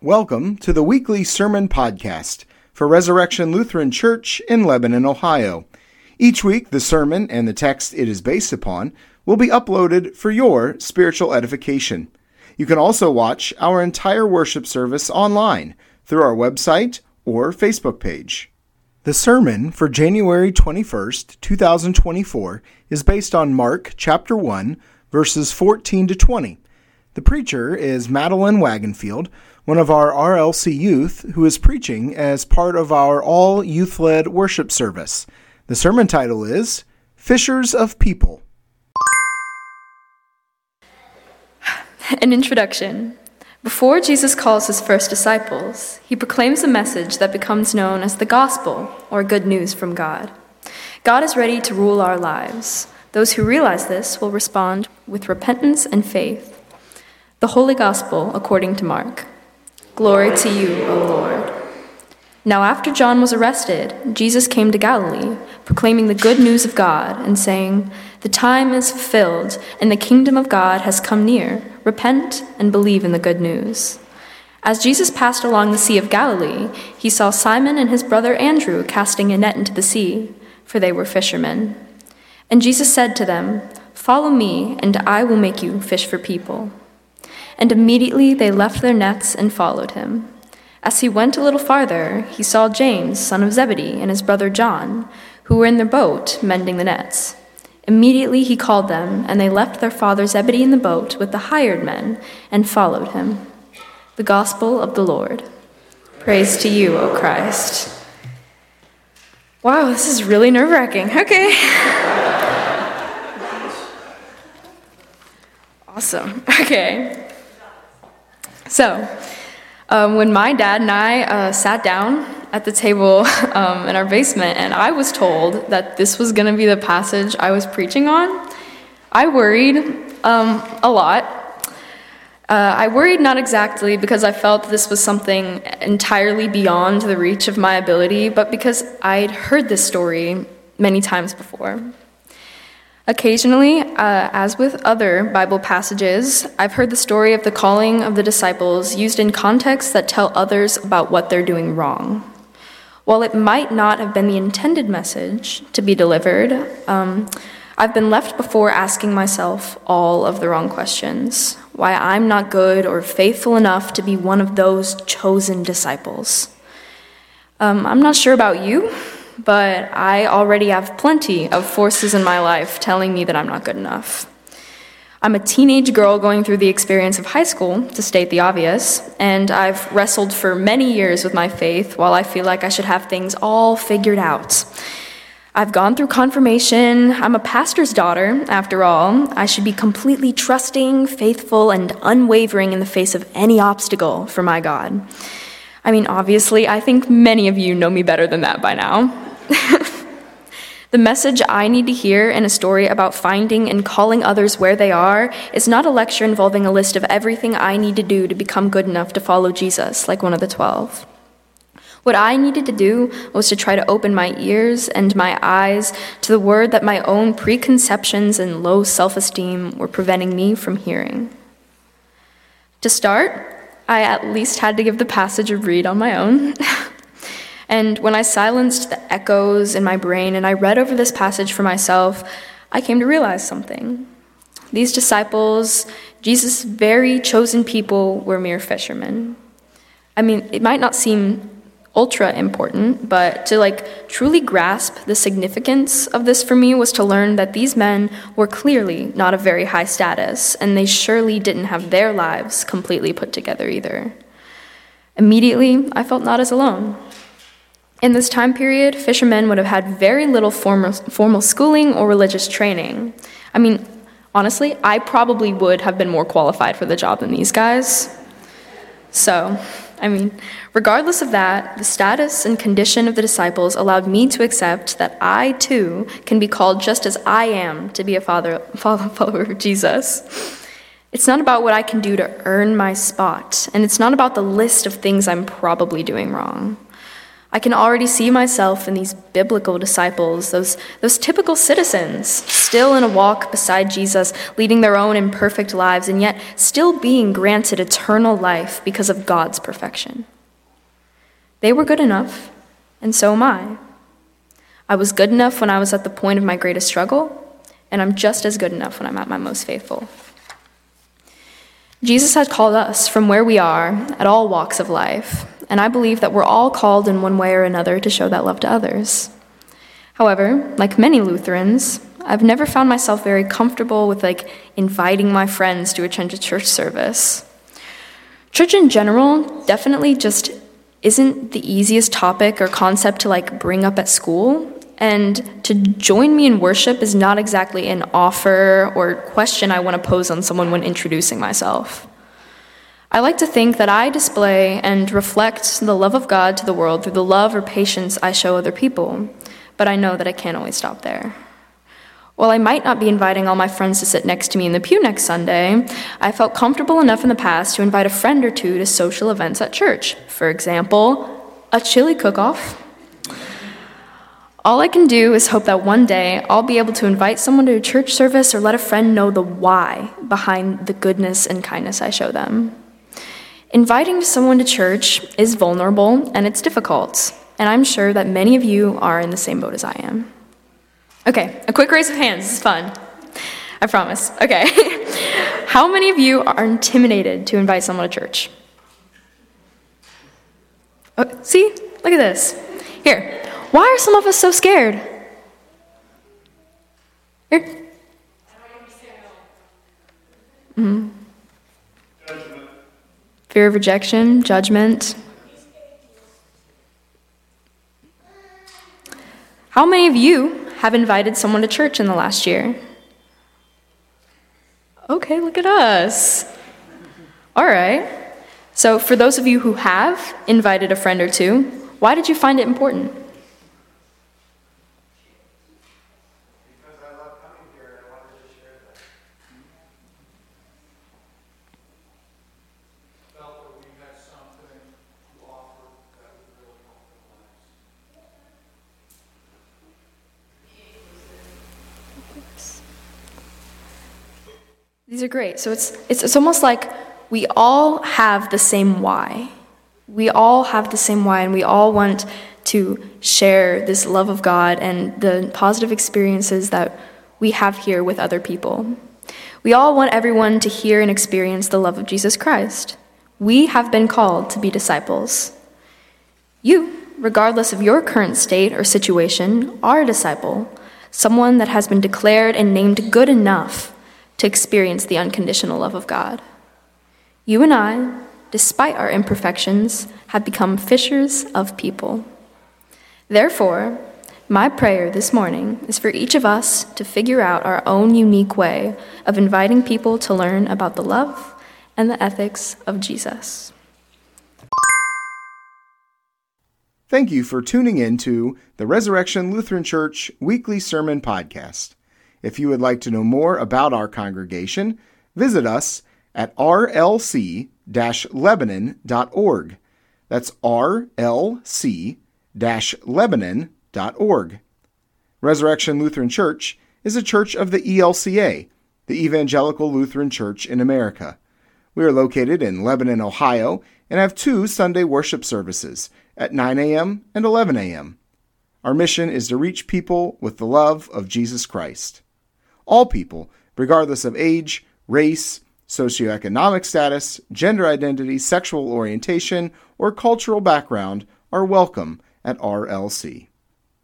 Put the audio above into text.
Welcome to the weekly sermon podcast for Resurrection Lutheran Church in Lebanon, Ohio. Each week, the sermon and the text it is based upon will be uploaded for your spiritual edification. You can also watch our entire worship service online through our website or Facebook page. The sermon for January 21st, 2024 is based on Mark chapter 1, verses 14 to 20. The preacher is Madeline Wagenfield, one of our RLC youth who is preaching as part of our all-youth-led worship service. The sermon title is Fishers of People. An introduction. Before Jesus calls his first disciples, he proclaims a message that becomes known as the gospel, or good news from God. God is ready to rule our lives. Those who realize this will respond with repentance and faith. The Holy Gospel according to Mark. Glory to you, O Lord. Now after John was arrested, Jesus came to Galilee, proclaiming the good news of God and saying, "The time is fulfilled, and the kingdom of God has come near. Repent and believe in the good news." As Jesus passed along the Sea of Galilee, he saw Simon and his brother Andrew casting a net into the sea, for they were fishermen. And Jesus said to them, "Follow me, and I will make you fish for people." And immediately they left their nets and followed him. As he went a little farther, he saw James, son of Zebedee, and his brother John, who were in their boat mending the nets. Immediately he called them, and they left their father Zebedee in the boat with the hired men and followed him. The Gospel of the Lord. Praise to you, O Christ. Wow, this is really nerve-wracking. Okay. Awesome. Okay. So, when my dad and I sat down at the table in our basement, and I was told that this was going to be the passage I was preaching on, I worried a lot. I worried not exactly because I felt this was something entirely beyond the reach of my ability, but because I'd heard this story many times before. Occasionally, as with other Bible passages, I've heard the story of the calling of the disciples used in contexts that tell others about what they're doing wrong. While it might not have been the intended message to be delivered, I've been left before asking myself all of the wrong questions. Why I'm not good or faithful enough to be one of those chosen disciples. I'm not sure about you, but I already have plenty of forces in my life telling me that I'm not good enough. I'm a teenage girl going through the experience of high school, to state the obvious, and I've wrestled for many years with my faith while I feel like I should have things all figured out. I've gone through confirmation. I'm a pastor's daughter, after all. I should be completely trusting, faithful, and unwavering in the face of any obstacle for my God. I mean, obviously, I think many of you know me better than that by now. The message I need to hear in a story about finding and calling others where they are is not a lecture involving a list of everything I need to do to become good enough to follow Jesus, like one of the 12. What I needed to do was to try to open my ears and my eyes to the word that my own preconceptions and low self-esteem were preventing me from hearing. To start, I at least had to give the passage a read on my own. And when I silenced the echoes in my brain and I read over this passage for myself, I came to realize something. These disciples, Jesus' very chosen people, were mere fishermen. I mean, it might not seem ultra important, but to truly grasp the significance of this for me was to learn that these men were clearly not of very high status, and they surely didn't have their lives completely put together either. Immediately, I felt not as alone. In this time period, fishermen would have had very little formal schooling or religious training. I mean, honestly, I probably would have been more qualified for the job than these guys. So, regardless of that, the status and condition of the disciples allowed me to accept that I, too, can be called just as I am to be a follower of Jesus. It's not about what I can do to earn my spot, and it's not about the list of things I'm probably doing wrong. I can already see myself in these biblical disciples, those typical citizens, still in a walk beside Jesus, leading their own imperfect lives, and yet still being granted eternal life because of God's perfection. They were good enough, and so am I. I was good enough when I was at the point of my greatest struggle, and I'm just as good enough when I'm at my most faithful. Jesus has called us from where we are at all walks of life, and I believe that we're all called in one way or another to show that love to others. However, like many Lutherans, I've never found myself very comfortable with inviting my friends to attend a church service. Church in general definitely just isn't the easiest topic or concept to bring up at school, and to join me in worship is not exactly an offer or question I want to pose on someone when introducing myself. I like to think that I display and reflect the love of God to the world through the love or patience I show other people, but I know that I can't always stop there. While I might not be inviting all my friends to sit next to me in the pew next Sunday, I felt comfortable enough in the past to invite a friend or two to social events at church. For example, a chili cook-off. All I can do is hope that one day I'll be able to invite someone to a church service or let a friend know the why behind the goodness and kindness I show them. Inviting someone to church is vulnerable and it's difficult, and I'm sure that many of you are in the same boat as I am. Okay, a quick raise of hands. This is fun. I promise. Okay. How many of you are intimidated to invite someone to church? Oh, see? Look at this. Here. Why are some of us so scared? Here. Mm-hmm. Fear of rejection, judgment. How many of you have invited someone to church in the last year? Okay, look at us. All right. So for those of you who have invited a friend or two, why did you find it important? Because I love coming here and I wanted to share that. Felt that we had something to offer that would really help their lives. These are great. So it's almost like we all have the same why. We all have the same why, and we all want to share this love of God and the positive experiences that we have here with other people. We all want everyone to hear and experience the love of Jesus Christ. We have been called to be disciples. You, regardless of your current state or situation, are a disciple, someone that has been declared and named good enough to experience the unconditional love of God. You and I, despite our imperfections, have become fishers of people. Therefore, my prayer this morning is for each of us to figure out our own unique way of inviting people to learn about the love and the ethics of Jesus. Thank you for tuning in to the Resurrection Lutheran Church Weekly Sermon Podcast. If you would like to know more about our congregation, visit us at rlc-lebanon.org. That's rlc-lebanon.org. Resurrection Lutheran Church is a church of the ELCA, the Evangelical Lutheran Church in America. We are located in Lebanon, Ohio, and have 2 Sunday worship services at 9 a.m. and 11 a.m. Our mission is to reach people with the love of Jesus Christ. All people, regardless of age, race, socioeconomic status, gender identity, sexual orientation, or cultural background, are welcome at RLC.